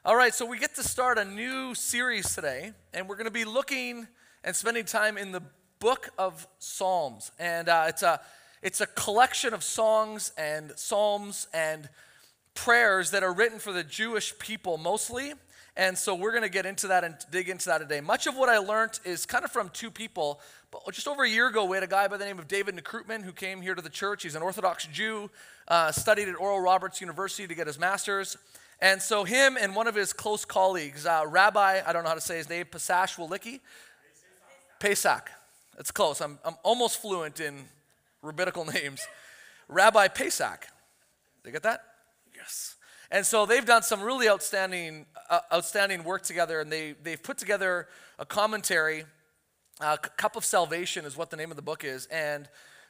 All right, so we get to start a new series today, and we're going to be looking and spending time in the book of Psalms. And it's a collection of songs and psalms and prayers that are written for the Jewish people mostly. And so we're going to get into that and dig into that today. Much of what I learned is kind of from two people. But just over a year ago, we had a guy by the name of David Nekrutman who came here to the church. He's an Orthodox Jew, studied at Oral Roberts University to get his master's. And so him and one of his close colleagues, Rabbi, I don't know how to say his name, Pasash Walicki? Pesach. That's close. I'm almost fluent in rabbinical names. Rabbi Pesach. Did you get that? Yes. And so they've done some really outstanding work together, and they've put together a commentary. Cup of Salvation is what the name of the book is. And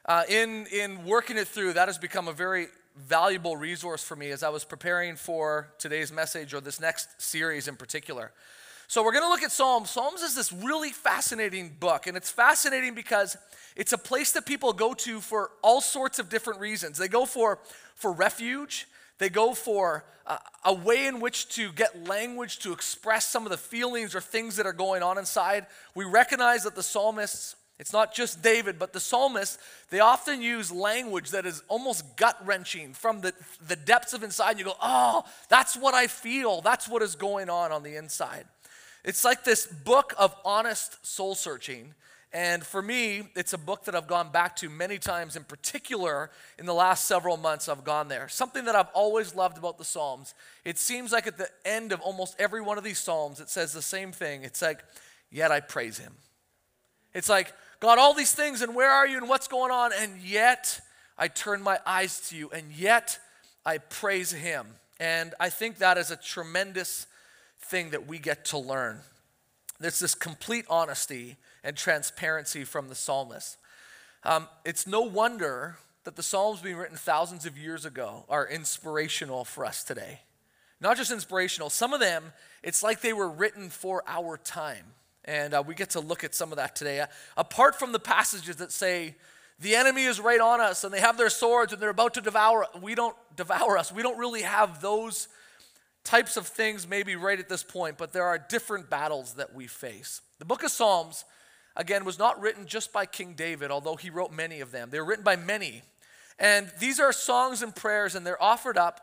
in working it through, that has become a very valuable resource for me as I was preparing for today's message or this next series in particular. So we're going to look at Psalms. Psalms is this really fascinating book, and it's fascinating because it's a place that people go to for all sorts of different reasons. They go for refuge. They go for a way in which to get language to express some of the feelings or things that are going on inside. We recognize that the psalmists, it's not just David, but the psalmists, they often use language that is almost gut-wrenching from the depths of inside. You go, oh, that's what I feel. That's what is going on the inside. It's like this book of honest soul-searching. And for me, it's a book that I've gone back to many times. In particular, in the last several months, I've gone there. Something that I've always loved about the Psalms, it seems like at the end of almost every one of these Psalms, it says the same thing. It's like, yet I praise him. It's like, God, all these things, and where are you, and what's going on? And yet, I turn my eyes to you, and yet, I praise him. And I think that is a tremendous thing that we get to learn. There's this complete honesty and transparency from the psalmist. It's no wonder that the Psalms being written thousands of years ago are inspirational for us today. Not just inspirational, some of them, it's like they were written for our time. And we get to look at some of that today. Apart from the passages that say, the enemy is right on us and they have their swords and they're about to devour us. We don't really have those types of things maybe right at this point, but there are different battles that we face. The book of Psalms, again, was not written just by King David, although he wrote many of them. They were written by many. And these are songs and prayers, and they're offered up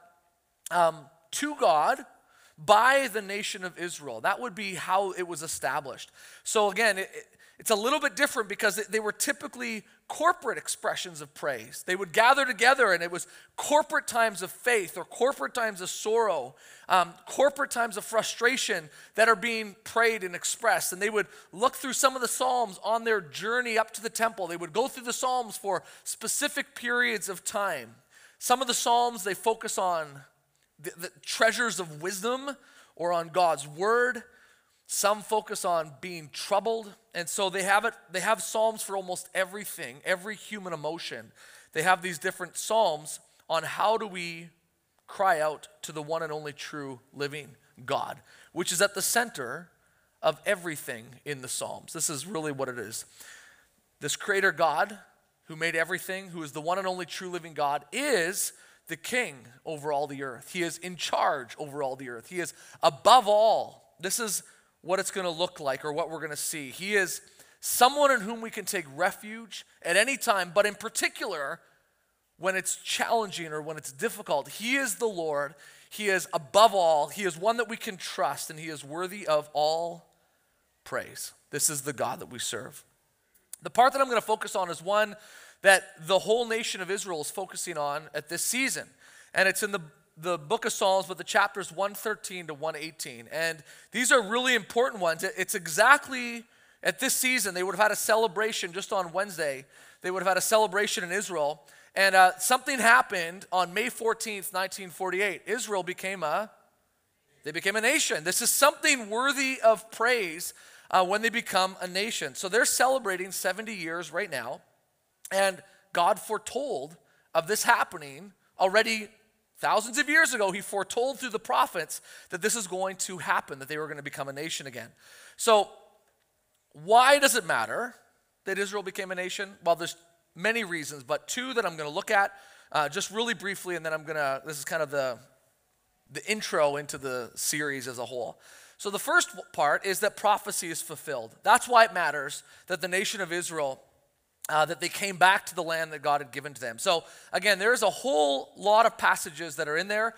to God by the nation of Israel. That would be how it was established. So again, it's a little bit different because they were typically corporate expressions of praise. They would gather together, and it was corporate times of faith or corporate times of sorrow, corporate times of frustration that are being prayed and expressed. And they would look through some of the Psalms on their journey up to the temple. They would go through the Psalms for specific periods of time. Some of the Psalms, they focus on the treasures of wisdom or on God's word. Some focus on being troubled. And so they have Psalms for almost everything, every human emotion. They have these different Psalms on how do we cry out to the one and only true living God, which is at the center of everything in the Psalms. This is really what it is. This creator God who made everything, who is the one and only true living God, is the king over all the earth. He is in charge over all the earth. He is above all. This is what it's going to look like or what we're going to see. He is someone in whom we can take refuge at any time, but in particular, when it's challenging or when it's difficult. He is the Lord. He is above all. He is one that we can trust, and he is worthy of all praise. This is the God that we serve. The part that I'm going to focus on is one that the whole nation of Israel is focusing on at this season. And it's in the book of Psalms, but the chapters 113 to 118. And these are really important ones. It's exactly at this season, they would have had a celebration just on Wednesday. They would have had a celebration in Israel. And something happened on May 14th, 1948. Israel became a nation. This is something worthy of praise when they become a nation. So they're celebrating 70 years right now. And God foretold of this happening already thousands of years ago. He foretold through the prophets that this is going to happen, that they were going to become a nation again. So why does it matter that Israel became a nation? Well, there's many reasons, but two that I'm going to look at just really briefly, and then this is kind of the intro into the series as a whole. So the first part is that prophecy is fulfilled. That's why it matters that the nation of Israel, that they came back to the land that God had given to them. So again, there's a whole lot of passages that are in there.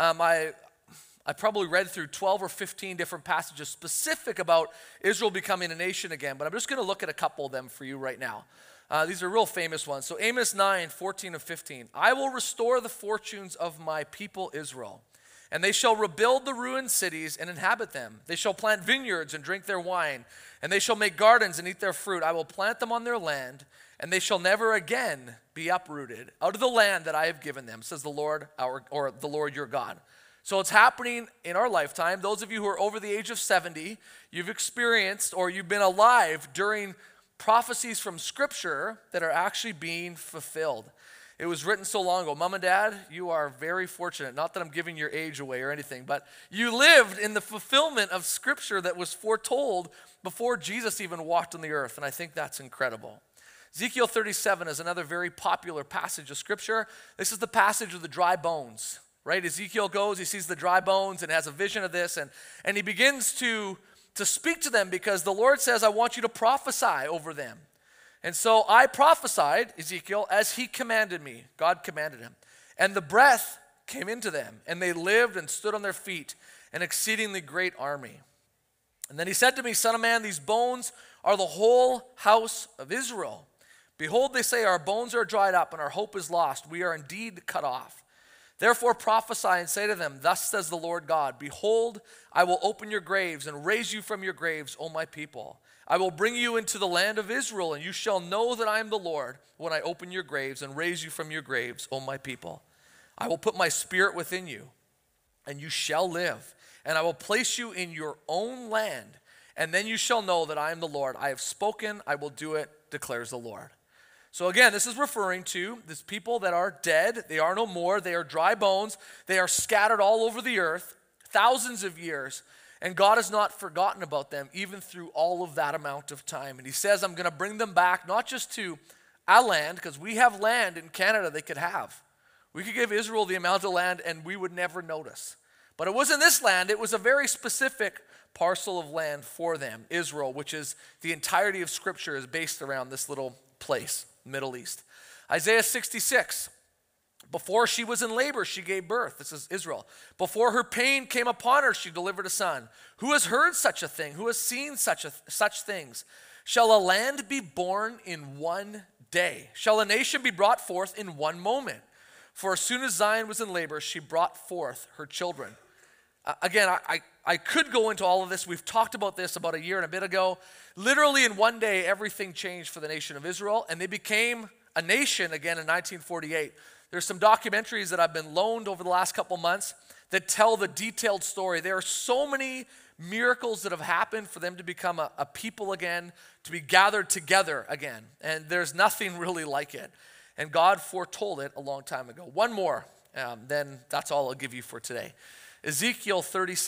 I probably read through 12 or 15 different passages specific about Israel becoming a nation again, but I'm just going to look at a couple of them for you right now. These are real famous ones. So Amos 9, 14 and 15. I will restore the fortunes of my people Israel, and they shall rebuild the ruined cities and inhabit them. They shall plant vineyards and drink their wine, and they shall make gardens and eat their fruit. I will plant them on their land, and they shall never again be uprooted out of the land that I have given them, says the Lord, the Lord your God. So it's happening in our lifetime. Those of you who are over the age of 70, you've experienced or you've been alive during prophecies from Scripture that are actually being fulfilled. It was written so long ago. Mom and Dad, you are very fortunate. Not that I'm giving your age away or anything, but you lived in the fulfillment of Scripture that was foretold before Jesus even walked on the earth, and I think that's incredible. Ezekiel 37 is another very popular passage of Scripture. This is the passage of the dry bones. Right, Ezekiel goes, he sees the dry bones and has a vision of this, and he begins to speak to them because the Lord says, I want you to prophesy over them. And so I prophesied, Ezekiel, as he commanded me. God commanded him. And the breath came into them, and they lived and stood on their feet, an exceedingly great army. And then he said to me, Son of man, these bones are the whole house of Israel. Behold, they say, our bones are dried up, and our hope is lost. We are indeed cut off. Therefore prophesy and say to them, thus says the Lord God, behold, I will open your graves and raise you from your graves, O my people. I will bring you into the land of Israel, and you shall know that I am the Lord when I open your graves and raise you from your graves, O my people. I will put my spirit within you, and you shall live, and I will place you in your own land, and then you shall know that I am the Lord. I have spoken, I will do it, declares the Lord. So again, this is referring to these people that are dead. They are no more. They are dry bones. They are scattered all over the earth, thousands of years. And God has not forgotten about them even through all of that amount of time. And he says, I'm going to bring them back, not just to a land, because we have land in Canada they could have. We could give Israel the amount of land and we would never notice. But it wasn't this land. It was a very specific parcel of land for them, Israel, which is the entirety of Scripture is based around this little place. Middle East. Isaiah 66, before she was in labor, she gave birth. This is Israel. Before her pain came upon her, she delivered a son. Who has heard such a thing? Who has seen such things? Shall a land be born in one day? Shall a nation be brought forth in one moment? For as soon as Zion was in labor, she brought forth her children. Again, I could go into all of this. We've talked about this about a year and a bit ago. Literally in one day, everything changed for the nation of Israel, and they became a nation again in 1948. There's some documentaries that I've been loaned over the last couple months that tell the detailed story. There are so many miracles that have happened for them to become a people again, to be gathered together again, and there's nothing really like it. And God foretold it a long time ago. One more, then that's all I'll give you for today. Ezekiel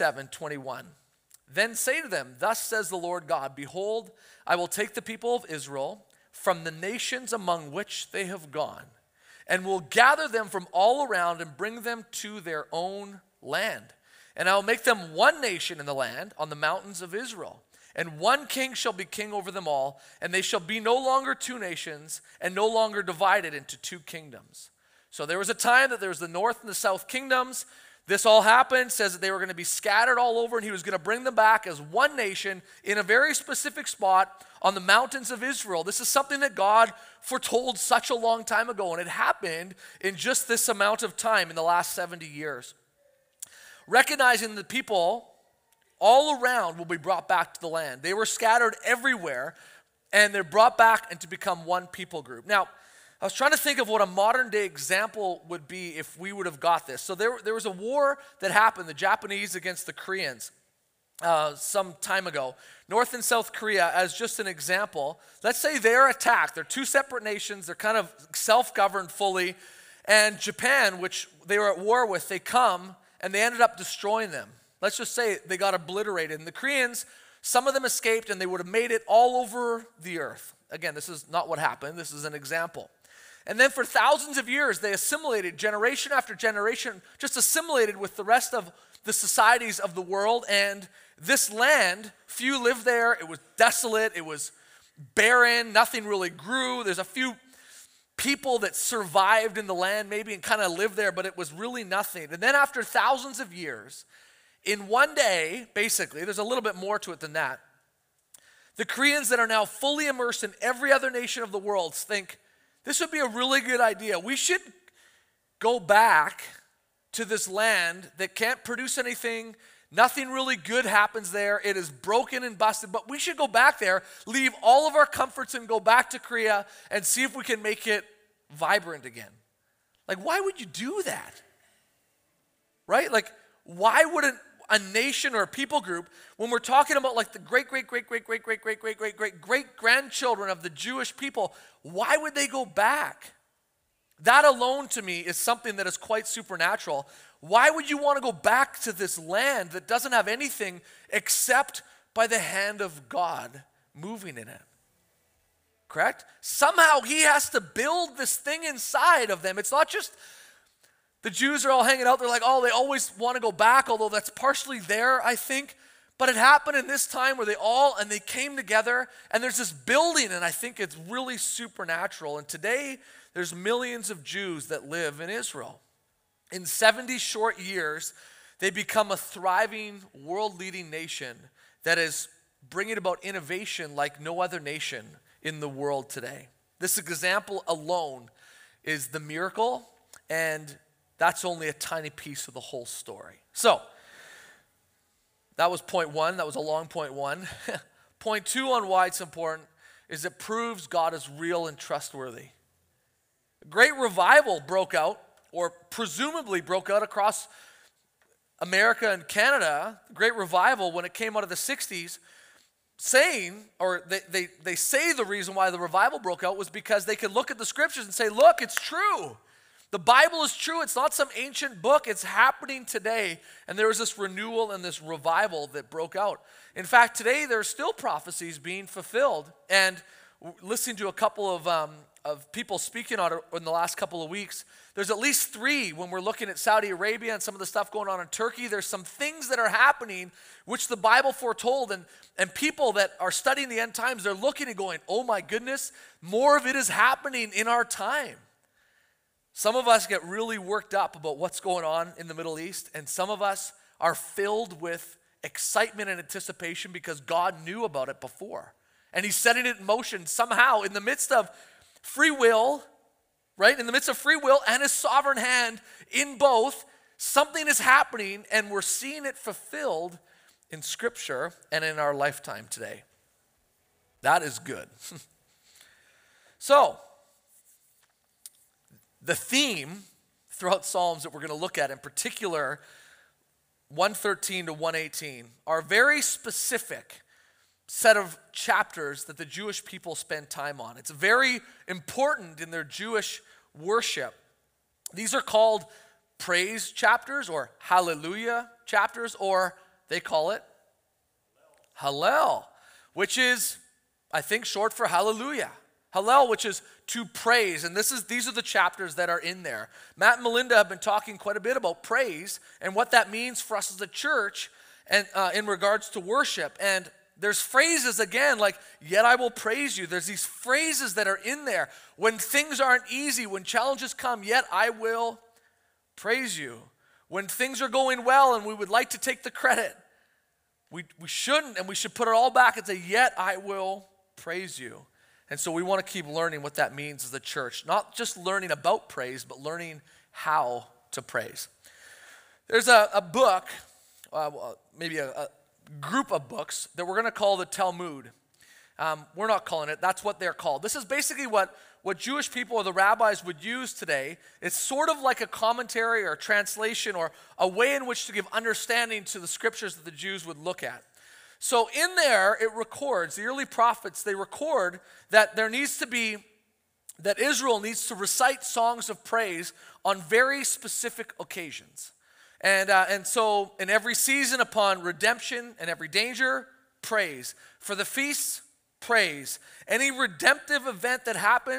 37:21. Then say to them, thus says the Lord God, behold, I will take the people of Israel from the nations among which they have gone, and will gather them from all around and bring them to their own land. And I will make them one nation in the land on the mountains of Israel. And one king shall be king over them all, and they shall be no longer two nations, and no longer divided into two kingdoms. So there was a time that there was the north and the south kingdoms. This all happened, says that they were going to be scattered all over, and he was going to bring them back as one nation in a very specific spot on the mountains of Israel. This is something that God foretold such a long time ago, and it happened in just this amount of time in the last 70 years. Recognizing the people all around will be brought back to the land. They were scattered everywhere, and they're brought back and to become one people group. Now, I was trying to think of what a modern day example would be if we would have got this. So there was a war that happened, the Japanese against the Koreans some time ago. North and South Korea, as just an example, let's say they're attacked. They're two separate nations. They're kind of self-governed fully. And Japan, which they were at war with, they come and they ended up destroying them. Let's just say they got obliterated. And the Koreans, some of them escaped and they would have made it all over the earth. Again, this is not what happened. This is an example. And then for thousands of years, they assimilated, generation after generation, just assimilated with the rest of the societies of the world. And this land, few lived there. It was desolate. It was barren. Nothing really grew. There's a few people that survived in the land maybe and kind of lived there, but it was really nothing. And then after thousands of years, in one day, basically, there's a little bit more to it than that, the Koreans that are now fully immersed in every other nation of the world think, this would be a really good idea. We should go back to this land that can't produce anything. Nothing really good happens there. It is broken and busted, but we should go back there, leave all of our comforts and go back to Korea and see if we can make it vibrant again. Like, why would you do that? Right? Like, why wouldn't a nation or a people group, when we're talking about like the great-grandchildren of the Jewish people, why would they go back? That alone to me is something that is quite supernatural. Why would you want to go back to this land that doesn't have anything except by the hand of God moving in it? Correct? Somehow he has to build this thing inside of them. It's not just the Jews are all hanging out. They're like, oh, they always want to go back, although that's partially there, I think. But it happened in this time where they came together, and there's this building, and I think it's really supernatural. And today, there's millions of Jews that live in Israel. In 70 short years, they become a thriving, world-leading nation that is bringing about innovation like no other nation in the world today. This example alone is the miracle, and that's only a tiny piece of the whole story. So, that was point one. That was a long point one. Point two on why it's important is it proves God is real and trustworthy. A great revival broke out, or presumably broke out across America and Canada. Great revival when it came out of the 60s, saying, or they say the reason why the revival broke out was because they could look at the scriptures and say, look, it's true. The Bible is true. It's not some ancient book. It's happening today. And there was this renewal and this revival that broke out. In fact, today there are still prophecies being fulfilled. And listening to a couple of people speaking on it in the last couple of weeks, there's at least 3 when we're looking at Saudi Arabia and some of the stuff going on in Turkey. There's some things that are happening which the Bible foretold. And people that are studying the end times, they're looking and going, oh my goodness, more of it is happening in our time. Some of us get really worked up about what's going on in the Middle East, and some of us are filled with excitement and anticipation because God knew about it before. And he's setting it in motion somehow in the midst of free will, right? In the midst of free will and his sovereign hand in both, something is happening, and we're seeing it fulfilled in Scripture and in our lifetime today. That is good. So, the theme throughout Psalms that we're going to look at, in particular 113 to 118, are a very specific set of chapters that the Jewish people spend time on. It's very important in their Jewish worship. These are called praise chapters or hallelujah chapters, or they call it Hallel, which is, I think, short for hallelujah. Hallel, which is to praise, and these are the chapters that are in there. Matt and Melinda have been talking quite a bit about praise and what that means for us as a church, and in regards to worship. And there's phrases again like, yet I will praise you. There's these phrases that are in there. When things aren't easy, when challenges come, yet I will praise you. When things are going well and we would like to take the credit, we shouldn't, and we should put it all back and say, yet I will praise you. And so we want to keep learning what that means as a church. Not just learning about praise, but learning how to praise. There's a book, maybe a group of books that we're going to call the Talmud. We're not calling it. That's what they're called. This is basically what Jewish people or the rabbis would use today. It's sort of like a commentary or a translation or a way in which to give understanding to the scriptures that the Jews would look at. So in there, it records, the early prophets, they record that that Israel needs to recite songs of praise on very specific occasions. And so in every season upon redemption and every danger, praise. For the feasts, praise. Any redemptive event that happens,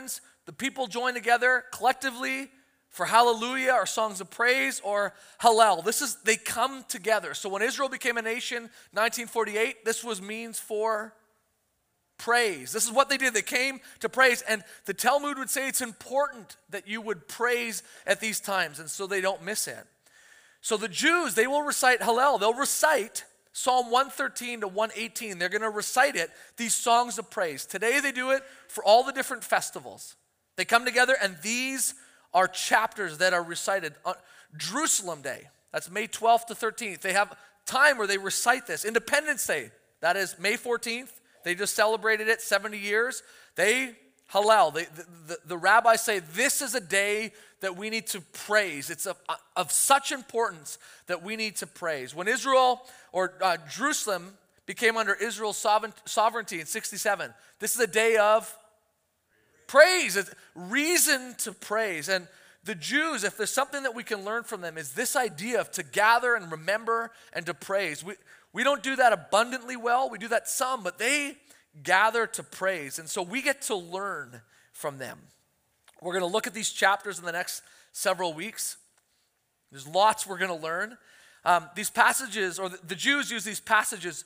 the people join together collectively for hallelujah or songs of praise or hallel. They come together. So when Israel became a nation, 1948, this was means for praise. This is what they did. They came to praise. And the Talmud would say it's important that you would praise at these times, and so they don't miss it. So the Jews, they will recite Hallel. They'll recite Psalm 113 to 118. They're going to recite it, these songs of praise. Today they do it for all the different festivals. They come together, and these are chapters that are recited. On Jerusalem Day, that's May 12th to 13th. They have time where they recite this. Independence Day, that is May 14th. They just celebrated it, 70 years. They, Hallel, the rabbis say this is a day that we need to praise. It's of such importance that we need to praise. When Israel, or Jerusalem, became under Israel's sovereignty in 67, this is a day of praise. It's reason to praise. And the Jews, if there's something that we can learn from them, is this idea of to gather and remember and to praise. We don't do that abundantly well. We do that some, but they gather to praise. And so we get to learn from them. We're going to look at these chapters in the next several weeks. There's lots we're going to learn. These passages, or the Jews use these passages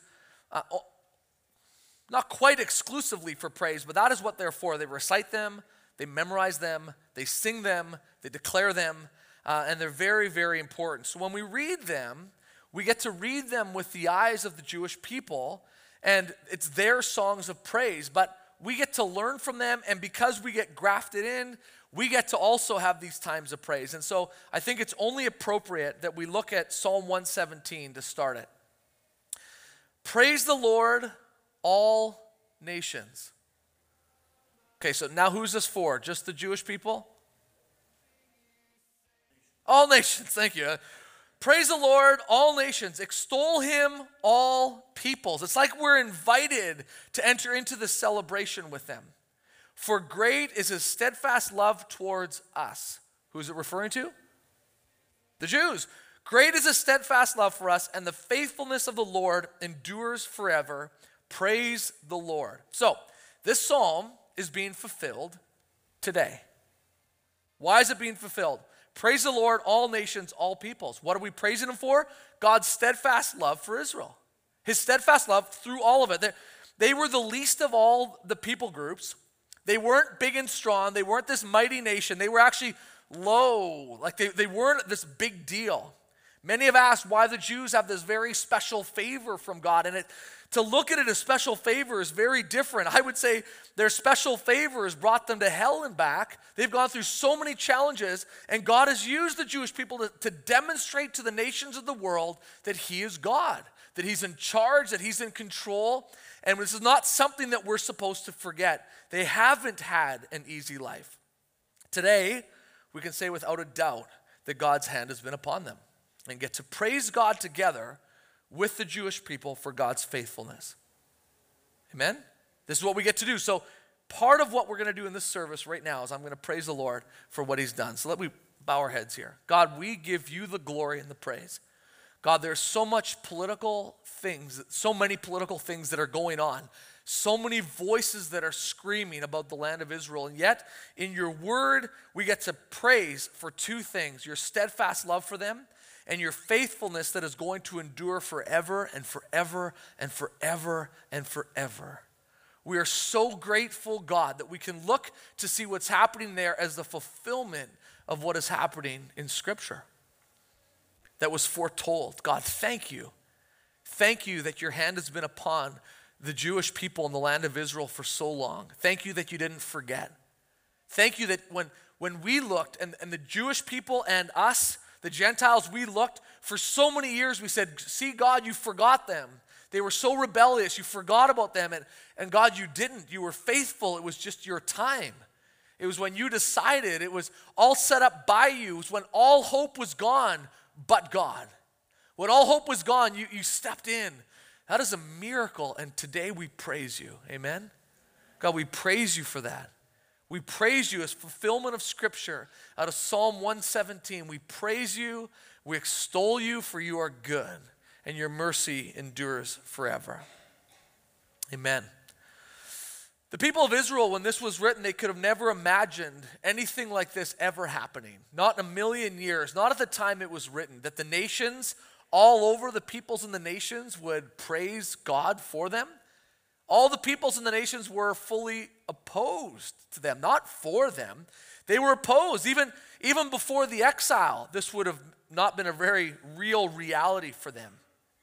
not quite exclusively for praise, but that is what they're for. They recite them, they memorize them, they sing them, they declare them, and they're very, very important. So when we read them, we get to read them with the eyes of the Jewish people, and it's their songs of praise, but we get to learn from them, and because we get grafted in, we get to also have these times of praise. And so I think it's only appropriate that we look at Psalm 117 to start it. Praise the Lord, all nations. Okay, so now who's this for? Just the Jewish people? All nations, thank you. Praise the Lord, all nations. Extol him, all peoples. It's like we're invited to enter into the celebration with them. For great is his steadfast love towards us. Who is it referring to? The Jews. Great is his steadfast love for us, and the faithfulness of the Lord endures forever. Praise the Lord. So, this psalm is being fulfilled today. Why is it being fulfilled? Praise the Lord, all nations, all peoples. What are we praising him for? God's steadfast love for Israel. His steadfast love through all of it. They were the least of all the people groups. They weren't big and strong. They weren't this mighty nation. They were actually low. Like they weren't this big deal. Many have asked why the Jews have this very special favor from God. And to look at it as special favor is very different. I would say their special favor has brought them to hell and back. They've gone through so many challenges, and God has used the Jewish people to demonstrate to the nations of the world that he is God, that he's in charge, that he's in control. And this is not something that we're supposed to forget. They haven't had an easy life. Today, we can say without a doubt that God's hand has been upon them, and get to praise God together with the Jewish people for God's faithfulness. Amen? This is what we get to do. So part of what we're going to do in this service right now is I'm going to praise the Lord for what he's done. So let me bow our heads here. God, we give you the glory and the praise. God, there's so many political things that are going on. So many voices that are screaming about the land of Israel. And yet, in your word, we get to praise for two things: your steadfast love for them, and your faithfulness that is going to endure forever and forever and forever and forever. We are so grateful, God, that we can look to see what's happening there as the fulfillment of what is happening in Scripture that was foretold. God, thank you. Thank you that your hand has been upon the Jewish people in the land of Israel for so long. Thank you that you didn't forget. Thank you that when we looked, and the Jewish people and us, the Gentiles, we looked for so many years, we said, see, God, you forgot them. They were so rebellious, you forgot about them. And God, you didn't. You were faithful. It was just your time. It was when you decided. It was all set up by you. It was when all hope was gone but God. When all hope was gone, you stepped in. That is a miracle, and today we praise you. Amen? God, we praise you for that. We praise you as fulfillment of Scripture out of Psalm 117. We praise you, we extol you, for you are good, and your mercy endures forever. Amen. The people of Israel, when this was written, they could have never imagined anything like this ever happening. Not in a million years, not at the time it was written, that the nations all over, the peoples in the nations would praise God for them. All the peoples in the nations were fully opposed to them, not for them. They were opposed. Even before the exile, this would have not been a very real reality for them.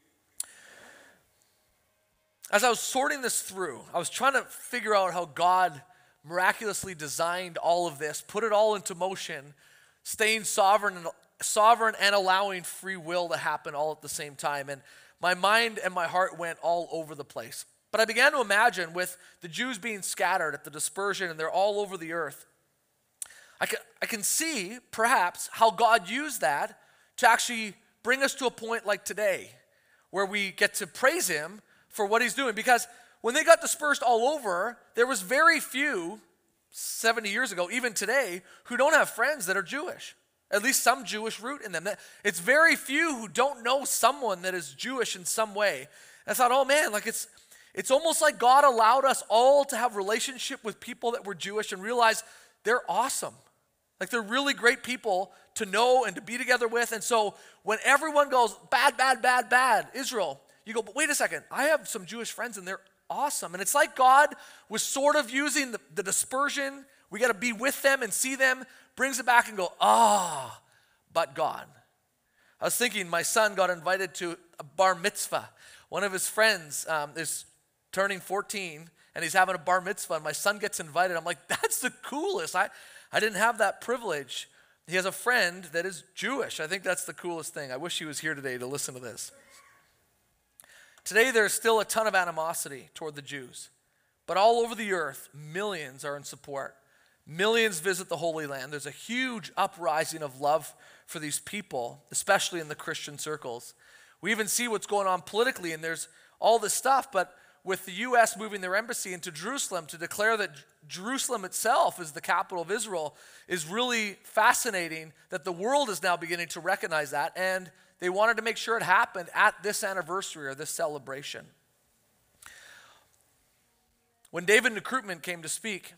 As I was sorting this through, I was trying to figure out how God miraculously designed all of this, put it all into motion, staying sovereign and allowing free will to happen all at the same time. And my mind and my heart went all over the place. But I began to imagine, with the Jews being scattered at the dispersion and they're all over the earth, I can see perhaps how God used that to actually bring us to a point like today, where we get to praise him for what he's doing. Because when they got dispersed all over, there was very few, 70 years ago, even today, who don't have friends that are Jewish. At least some Jewish root in them. It's very few who don't know someone that is Jewish in some way. And I thought, oh man, like it's almost like God allowed us all to have relationship with people that were Jewish and realize they're awesome. Like they're really great people to know and to be together with. And so when everyone goes, bad, bad, bad, bad, Israel, you go, but wait a second, I have some Jewish friends and they're awesome. And it's like God was sort of using the dispersion. We got to be with them and see them, brings it back and go, but God. I was thinking my son got invited to a bar mitzvah. One of his friends is turning 14 and he's having a bar mitzvah and my son gets invited. I'm like, that's the coolest. I didn't have that privilege. He has a friend that is Jewish. I think that's the coolest thing. I wish he was here today to listen to this. Today, there's still a ton of animosity toward the Jews. But all over the earth, millions are in support. Millions visit the Holy Land. There's a huge uprising of love for these people, especially in the Christian circles. We even see what's going on politically, and there's all this stuff. But with the U.S. moving their embassy into Jerusalem to declare that Jerusalem itself is the capital of Israel is really fascinating, that the world is now beginning to recognize that, and they wanted to make sure it happened at this anniversary or this celebration. When David Nekrutman came to speak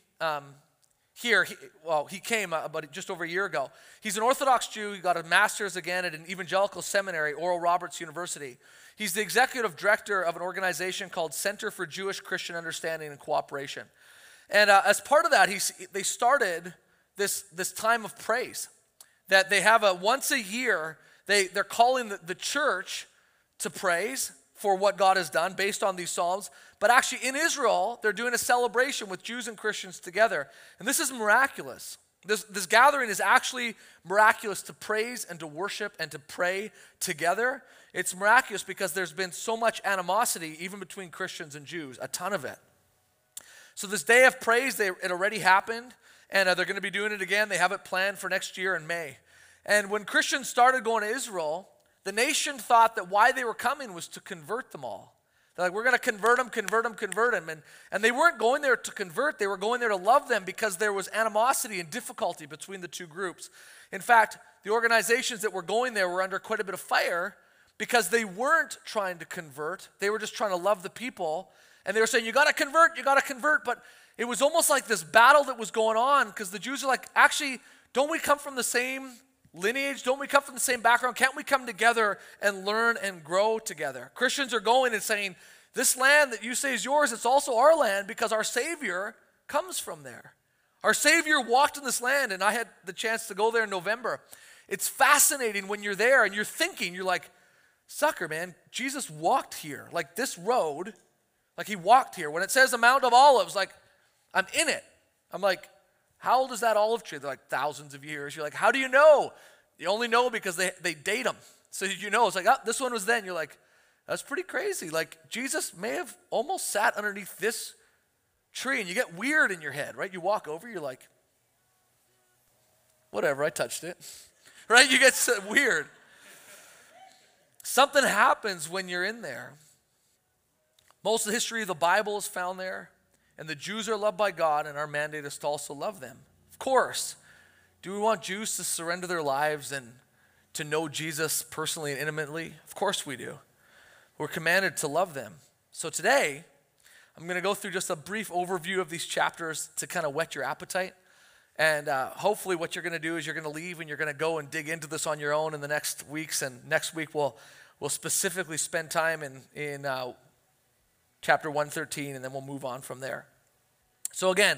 here, he came about just over a year ago. He's an Orthodox Jew. He got a master's again at an evangelical seminary, Oral Roberts University. He's the executive director of an organization called Center for Jewish Christian Understanding and Cooperation. And as part of that, they started this time of praise, that they have once a year. They're calling the church to praise for what God has done based on these Psalms. But actually in Israel, they're doing a celebration with Jews and Christians together. And this is miraculous. This gathering is actually miraculous, to praise and to worship and to pray together. It's miraculous because there's been so much animosity even between Christians and Jews, a ton of it. So this day of praise, it already happened, and they're going to be doing it again. They have it planned for next year in May. And when Christians started going to Israel, the nation thought that why they were coming was to convert them all. They're like, we're going to convert them. And they weren't going there to convert. They were going there to love them because there was animosity and difficulty between the two groups. In fact, the organizations that were going there were under quite a bit of fire because they weren't trying to convert. They were just trying to love the people. And they were saying, you got to convert. But it was almost like this battle that was going on because the Jews are like, actually, don't we come from the same lineage? Don't we come from the same background? Can't we come together and learn and grow together? Christians are going and saying, this land that you say is yours, it's also our land because our Savior comes from there. Our Savior walked in this land, and I had the chance to go there in November. It's fascinating when you're there and you're thinking, you're like, sucker, man, Jesus walked here. Like this road, like he walked here. When it says the Mount of Olives, like I'm in it. I'm like, how old is that olive tree? They're like thousands of years. You're like, how do you know? You only know because they date them. So you know, it's like, oh, this one was then. You're like, that's pretty crazy. Like Jesus may have almost sat underneath this tree, and you get weird in your head, right? You walk over, you're like, whatever, I touched it, right? You get so weird. Something happens when you're in there. Most of the history of the Bible is found there. And the Jews are loved by God, and our mandate is to also love them. Of course, do we want Jews to surrender their lives and to know Jesus personally and intimately? Of course we do. We're commanded to love them. So today, I'm going to go through just a brief overview of these chapters to kind of whet your appetite. And hopefully what you're going to do is you're going to leave and you're going to go and dig into this on your own in the next weeks. And next week we'll specifically spend time in chapter 113, and then we'll move on from there. So again,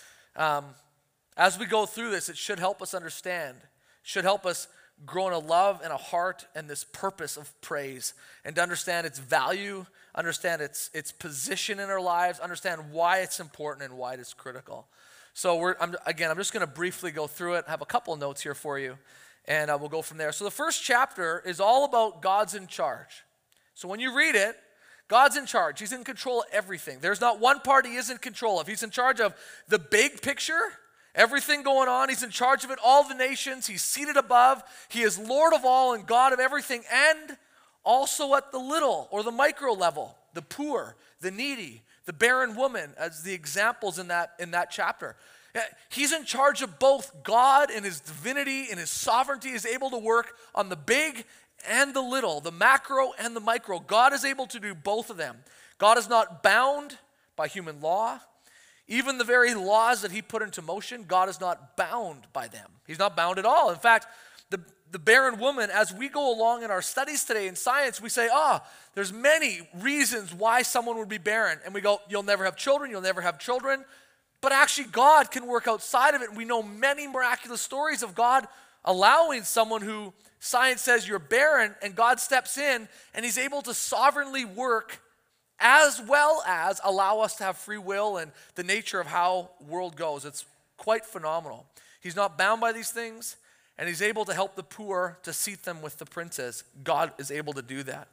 as we go through this, it should help us understand, should help us grow in a love and a heart and this purpose of praise, and to understand its value, understand its position in our lives, understand why it's important and why it is critical. So I'm just going to briefly go through it. I have a couple of notes here for you, and we'll go from there. So the first chapter is all about God's in charge. So when you read it, God's in charge. He's in control of everything. There's not one part he isn't in control of. He's in charge of the big picture, everything going on. He's in charge of it, all the nations. He's seated above. He is Lord of all and God of everything, and also at the little or the micro level, the poor, the needy, the barren woman, as the examples in that chapter. He's in charge of both. God in his divinity, in his sovereignty, is able to work on the big and the little, the macro and the micro. God is able to do both of them. God is not bound by human law. Even the very laws that he put into motion, God is not bound by them. He's not bound at all. In fact, the barren woman, as we go along in our studies today in science, we say, there's many reasons why someone would be barren. And we go, you'll never have children, you'll never have children. But actually, God can work outside of it. And we know many miraculous stories of God allowing someone who science says you're barren, and God steps in, and he's able to sovereignly work as well as allow us to have free will and the nature of how the world goes. It's quite phenomenal. He's not bound by these things, and he's able to help the poor to seat them with the princes. God is able to do that.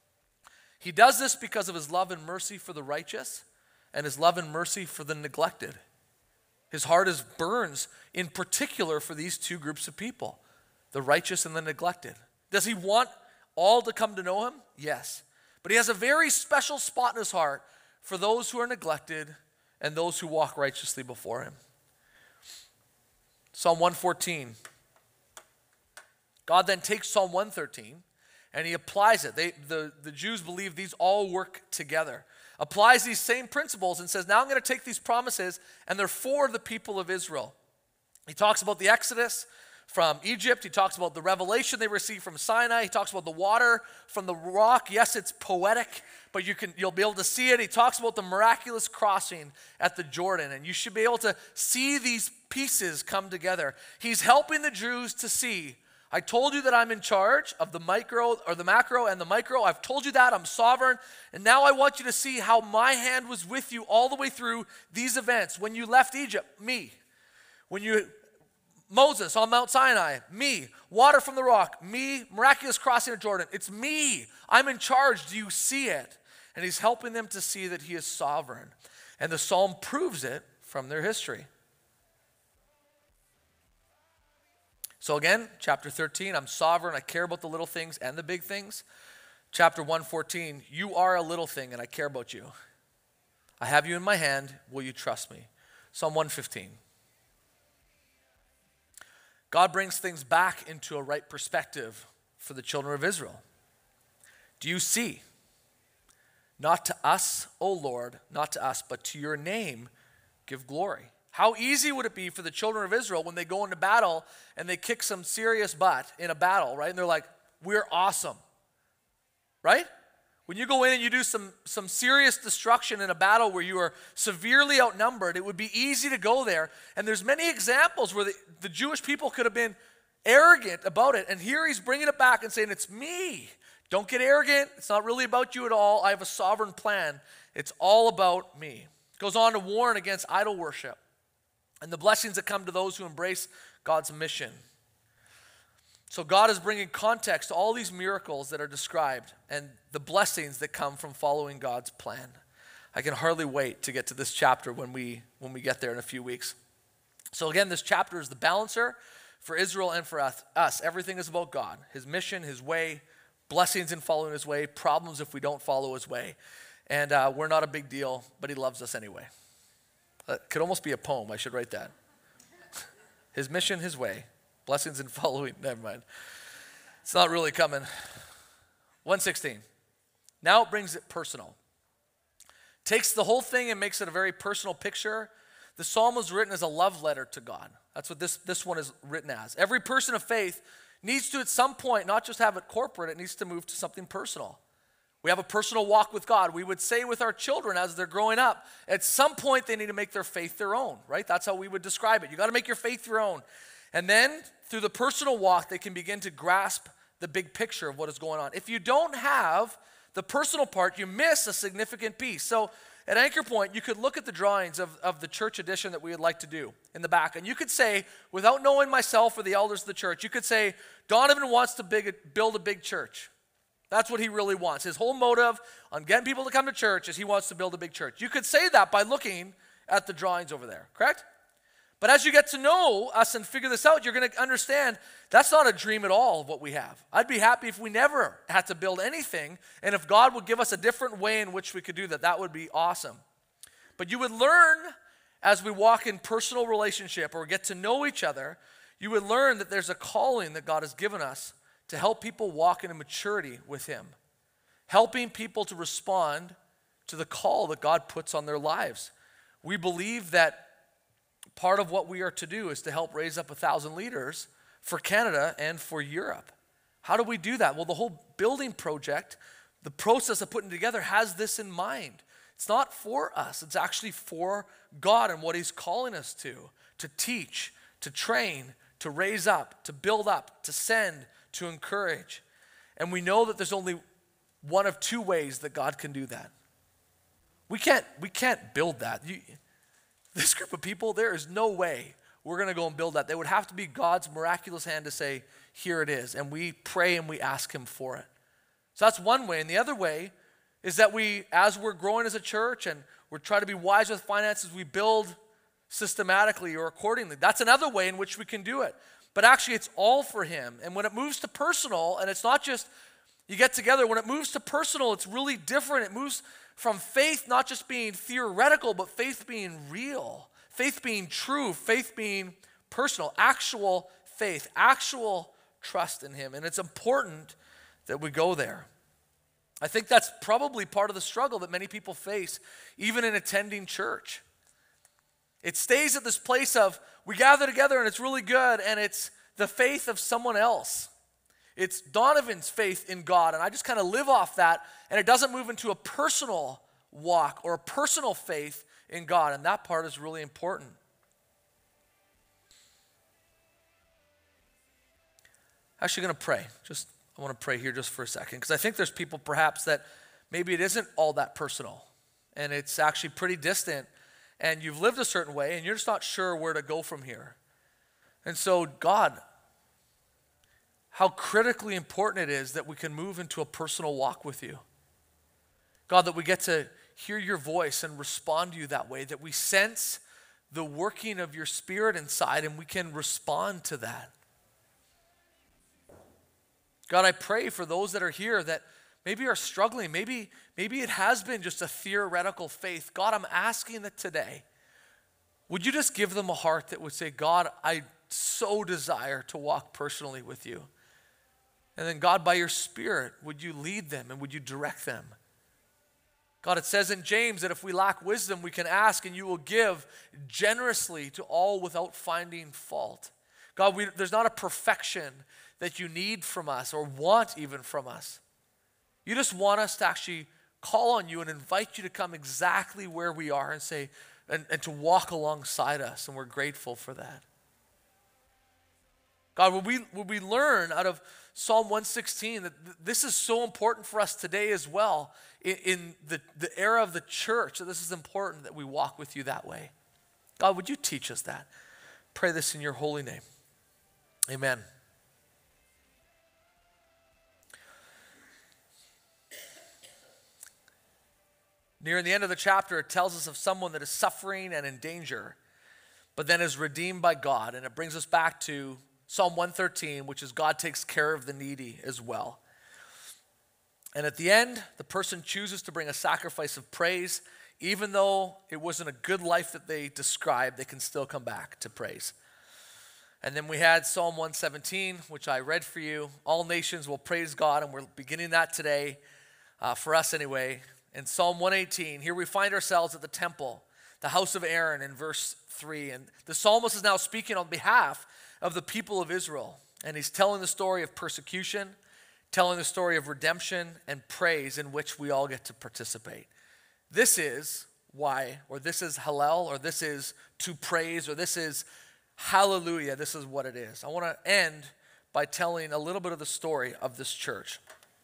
He does this because of his love and mercy for the righteous and his love and mercy for the neglected. His heart burns in particular for these two groups of people, the righteous and the neglected. Does he want all to come to know him? Yes. But he has a very special spot in his heart for those who are neglected and those who walk righteously before him. Psalm 114. God then takes Psalm 113 and he applies it. The Jews believe these all work together. Applies these same principles and says, now I'm going to take these promises and they're for the people of Israel. He talks about the Exodus from Egypt. He talks about the revelation they received from Sinai. He talks about the water from the rock. Yes, it's poetic, but you'll be able to see it. He talks about the miraculous crossing at the Jordan, and you should be able to see these pieces come together. He's helping the Jews to see, I told you that I'm in charge of the micro or the macro and the micro. I've told you that I'm sovereign. And now I want you to see how my hand was with you all the way through these events. When you left Egypt, me. Moses on Mount Sinai, me. Water from the rock, me. Miraculous crossing of Jordan, it's me. I'm in charge. Do you see it? And he's helping them to see that he is sovereign. And the psalm proves it from their history. So again, chapter 13, I'm sovereign, I care about the little things and the big things. Chapter 114, you are a little thing and I care about you. I have you in my hand, will you trust me? Psalm 115. God brings things back into a right perspective for the children of Israel. Do you see? Not to us, O Lord, not to us, but to your name give glory. How easy would it be for the children of Israel when they go into battle and they kick some serious butt in a battle, right? And they're like, we're awesome, right? When you go in and you do some serious destruction in a battle where you are severely outnumbered, it would be easy to go there. And there's many examples where the Jewish people could have been arrogant about it. And here he's bringing it back and saying, it's me. Don't get arrogant. It's not really about you at all. I have a sovereign plan. It's all about me. Goes on to warn against idol worship and the blessings that come to those who embrace God's mission. So God is bringing context to all these miracles that are described and the blessings that come from following God's plan. I can hardly wait to get to this chapter when we get there in a few weeks. So again, this chapter is the balancer for Israel and for us. Everything is about God, his mission, his way, blessings in following his way, problems if we don't follow his way. And we're not a big deal, but he loves us anyway. That could almost be a poem. I should write that. His mission, his way. Blessings in following. Never mind. It's not really coming. 116. Now it brings it personal. Takes the whole thing and makes it a very personal picture. The psalm was written as a love letter to God. That's what this one is written as. Every person of faith needs to, at some point, not just have it corporate, it needs to move to something personal. We have a personal walk with God. We would say with our children as they're growing up, at some point they need to make their faith their own, right? That's how we would describe it. You got to make your faith your own. And then through the personal walk, they can begin to grasp the big picture of what is going on. If you don't have the personal part, you miss a significant piece. So at Anchor Point, you could look at the drawings of the church edition that we would like to do in the back. And you could say, without knowing myself or the elders of the church, you could say, Donovan wants to build a big church. That's what he really wants. His whole motive on getting people to come to church is he wants to build a big church. You could say that by looking at the drawings over there, correct? But as you get to know us and figure this out, you're going to understand that's not a dream at all of what we have. I'd be happy if we never had to build anything, and if God would give us a different way in which we could do that, that would be awesome. But you would learn as we walk in personal relationship or get to know each other, you would learn that there's a calling that God has given us to help people walk in a maturity with Him, helping people to respond to the call that God puts on their lives. We believe that part of what we are to do is to help raise up 1,000 leaders for Canada and for Europe. How do we do that? Well, the whole building project, the process of putting together has this in mind. It's not for us. It's actually for God and what He's calling us to teach, to train, to raise up, to build up, to send, to encourage. And we know that there's only one of two ways that God can do that. We can't build that. This group of people, there is no way we're going to go and build that. There would have to be God's miraculous hand to say, here it is. And we pray and we ask Him for it. So that's one way. And the other way is that as we're growing as a church and we're trying to be wise with finances, we build systematically or accordingly. That's another way in which we can do it. But actually, it's all for Him. And when it moves to personal, and it's not just you get together, when it moves to personal, it's really different. It moves from faith not just being theoretical, but faith being real, faith being true, faith being personal, actual faith, actual trust in Him. And it's important that we go there. I think that's probably part of the struggle that many people face, even in attending church. It stays at this place of we gather together and it's really good, and it's the faith of someone else. It's Donovan's faith in God, and I just kind of live off that, and it doesn't move into a personal walk or a personal faith in God, and that part is really important. Actually going to pray. I want to pray here just for a second, because I think there's people perhaps that maybe it isn't all that personal, and it's actually pretty distant, and you've lived a certain way, and you're just not sure where to go from here. And so, God, how critically important it is that we can move into a personal walk with You. God, that we get to hear Your voice and respond to You that way, that we sense the working of Your Spirit inside and we can respond to that. God, I pray for those that are here that maybe are struggling. Maybe it has been just a theoretical faith. God, I'm asking that today, would You just give them a heart that would say, God, I so desire to walk personally with You. And then God, by Your Spirit, would You lead them and would You direct them? God, it says in James that if we lack wisdom, we can ask and You will give generously to all without finding fault. God, there's not a perfection that You need from us or want even from us. You just want us to actually call on You and invite You to come exactly where we are and say, and to walk alongside us, and we're grateful for that. God, would we learn out of Psalm 116 that this is so important for us today as well in the era of the church, that this is important that we walk with You that way. God, would You teach us that? Pray this in Your holy name. Amen. Near the end of the chapter, it tells us of someone that is suffering and in danger, but then is redeemed by God. And it brings us back to Psalm 113, which is God takes care of the needy as well. And at the end, the person chooses to bring a sacrifice of praise. Even though it wasn't a good life that they described, they can still come back to praise. And then we had Psalm 117, which I read for you. All nations will praise God, and we're beginning that today, for us anyway. in Psalm 118. Here we find ourselves at the temple, the house of Aaron in verse 3. And the psalmist is now speaking on behalf of the people of Israel. And he's telling the story of persecution, telling the story of redemption and praise in which we all get to participate. This is why, or this is Hallel, or this is to praise, or this is hallelujah. This is what it is. I want to end by telling a little bit of the story of this church.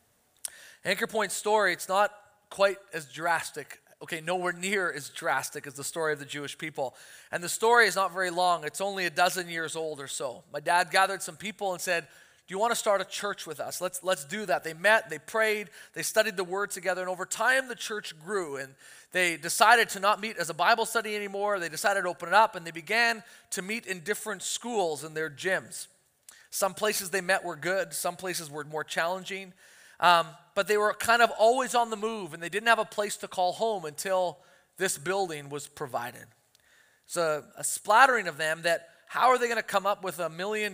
Anchor Point's story, it's not quite as drastic, nowhere near as drastic as the story of the Jewish people. And the story is not very long. It's only a dozen years old or so. My dad gathered some people and said, do you want to start a church with us? Let's do that. They met, they prayed, they studied the word together, and over time the church grew, and they decided to not meet as a Bible study anymore. They decided to open it up, and they began to meet in different schools and their gyms. Some places they met were good, some places were more challenging, but they were kind of always on the move, and they didn't have a place to call home until this building was provided. It's a splattering of them that how are they going to come up with $1 million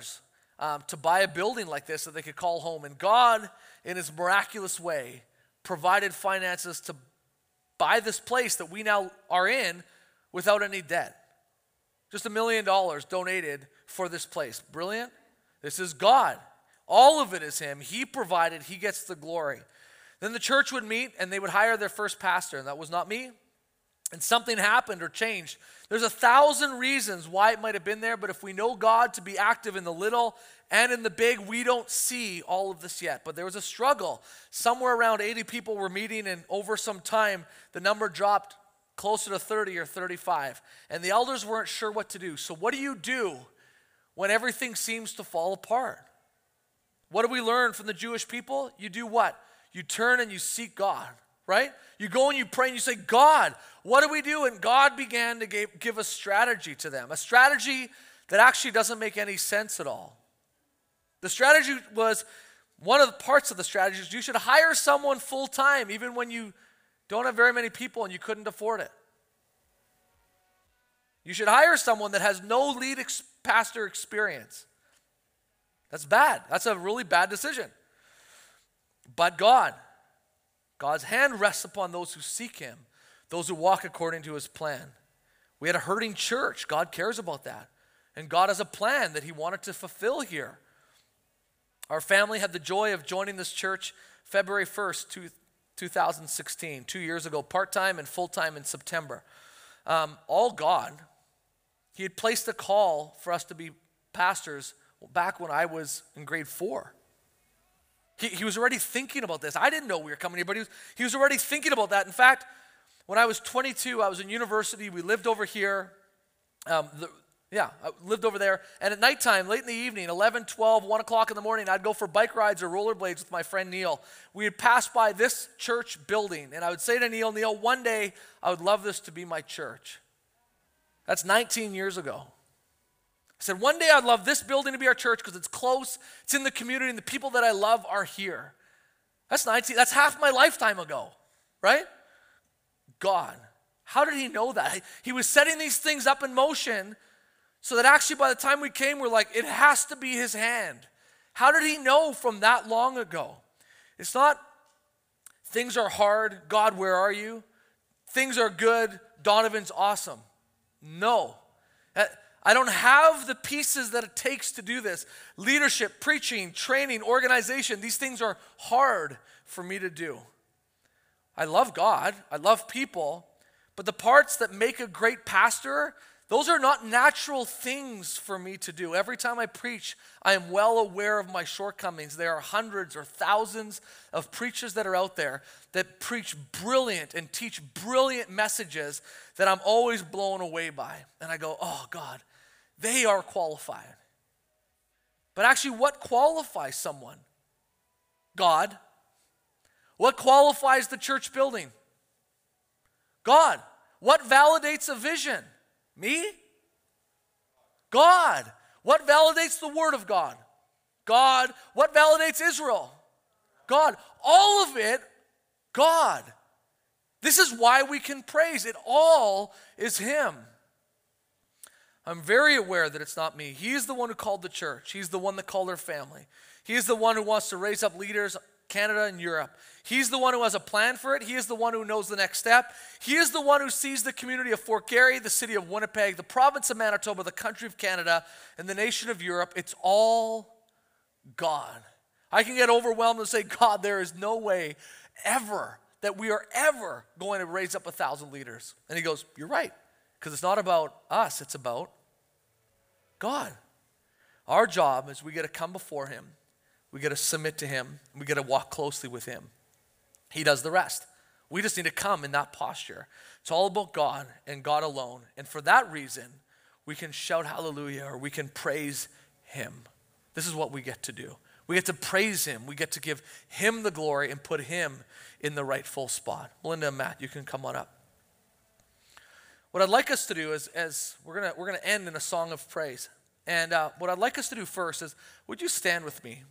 to buy a building like this that they could call home? And God, in his miraculous way, provided finances to buy this place that we now are in without any debt. Just $1 million donated for this place. Brilliant. This is God. All of it is him. He provided. He gets the glory. Then the church would meet and they would hire their first pastor, and that was not me. And something happened or changed. There's 1,000 reasons why it might have been there, but if we know God to be active in the little and in the big, we don't see all of this yet. But there was a struggle. Somewhere around 80 people were meeting, and over some time, the number dropped closer to 30 or 35. And the elders weren't sure what to do. So what do you do when everything seems to fall apart? What do we learn from the Jewish people? You do what? You turn and you seek God, right? You go and you pray and you say, God, what do we do? And God began to give a strategy to them, a strategy that actually doesn't make any sense at all. The strategy was, one of the parts of the strategy is you should hire someone full-time even when you don't have very many people and you couldn't afford it. You should hire someone that has no lead pastor experience. That's bad. That's a really bad decision. But God's hand rests upon those who seek him, those who walk according to his plan. We had a hurting church. God cares about that. And God has a plan that he wanted to fulfill here. Our family had the joy of joining this church February 1st, 2016, 2 years ago, part-time and full-time in September. All God. He had placed a call for us to be pastors back when I was in grade 4. He was already thinking about this. I didn't know we were coming here, but he was already thinking about that. In fact, when I was 22, I was in university. We lived over here. I lived over there. And at nighttime, late in the evening, 11, 12, 1 o'clock in the morning, I'd go for bike rides or rollerblades with my friend Neil. We would pass by this church building, and I would say to Neil, one day I would love this to be my church. That's 19 years ago. I said, one day I'd love this building to be our church because it's close, it's in the community, and the people that I love are here. That's half my lifetime ago, right? God. How did he know that? He was setting these things up in motion so that actually by the time we came, we're like, it has to be his hand. How did he know from that long ago? It's not, things are hard, God, where are you? Things are good, Donovan's awesome. No. I don't have the pieces that it takes to do this. Leadership, preaching, training, organization, these things are hard for me to do. I love God, I love people, but the parts that make a great pastor, those are not natural things for me to do. Every time I preach, I am well aware of my shortcomings. There are hundreds or thousands of preachers that are out there that preach brilliant and teach brilliant messages that I'm always blown away by. And I go, oh God, they are qualified. But actually, what qualifies someone? God. What qualifies the church building? God. What validates a vision? Me? God. What validates the Word of God? God. What validates Israel? God. All of it, God. This is why we can praise. It all is him. I'm very aware that it's not me. He is the one who called the church. He's the one that called our family. He is the one who wants to raise up leaders Canada and Europe. He's the one who has a plan for it. He is the one who knows the next step. He is the one who sees the community of Fort Garry, the city of Winnipeg, the province of Manitoba, the country of Canada, and the nation of Europe. It's all God. I can get overwhelmed and say, God, there is no way ever that we are ever going to raise up 1,000 leaders. And he goes, you're right, because it's not about us, it's about God. Our job is we got to come before him, we got to submit to him, and we got to walk closely with him. He does the rest. We just need to come in that posture. It's all about God and God alone. And for that reason, we can shout hallelujah or we can praise him. This is what we get to do. We get to praise him. We get to give him the glory and put him in the rightful spot. Melinda and Matt, you can come on up. What I'd like us to do is we're gonna end in a song of praise. And what I'd like us to do first is, would you stand with me?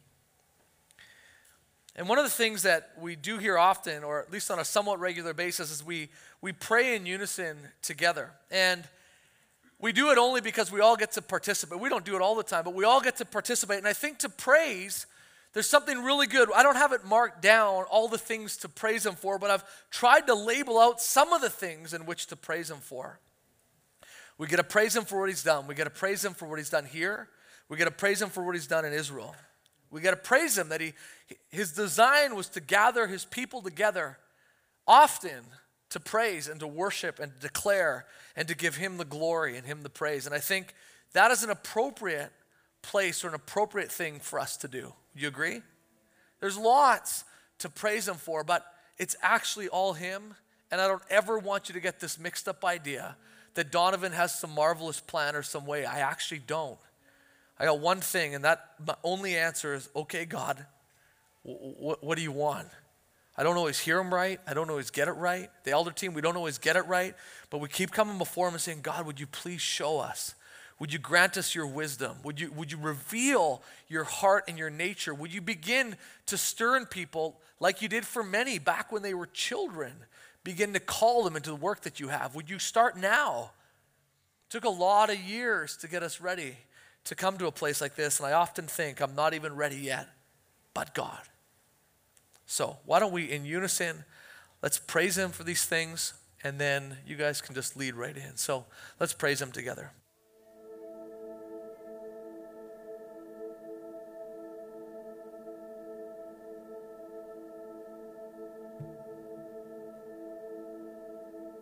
And one of the things that we do here often, or at least on a somewhat regular basis, is we pray in unison together. And we do it only because we all get to participate. We don't do it all the time, but we all get to participate. And I think to praise, there's something really good. I don't have it marked down, all the things to praise him for, but I've tried to label out some of the things in which to praise him for. We get to praise him for what he's done. We get to praise him for what he's done here. We get to praise him for what he's done in Israel. We got to praise him that his design was to gather his people together often to praise and to worship and to declare and to give him the glory and him the praise. And I think that is an appropriate place or an appropriate thing for us to do. You agree? There's lots to praise him for, but it's actually all him. And I don't ever want you to get this mixed up idea that Donovan has some marvelous plan or some way. I actually don't. I got one thing, and that my only answer is, okay, God, what do you want? I don't always hear him right. I don't always get it right. The elder team, we don't always get it right, but we keep coming before him and saying, God, would you please show us? Would you grant us your wisdom? Would you reveal your heart and your nature? Would you begin to stir in people like you did for many back when they were children? Begin to call them into the work that you have. Would you start now? It took a lot of years to get us ready to come to a place like this, and I often think I'm not even ready yet, but God. So why don't we, in unison, let's praise him for these things, and then you guys can just lead right in. So let's praise him together.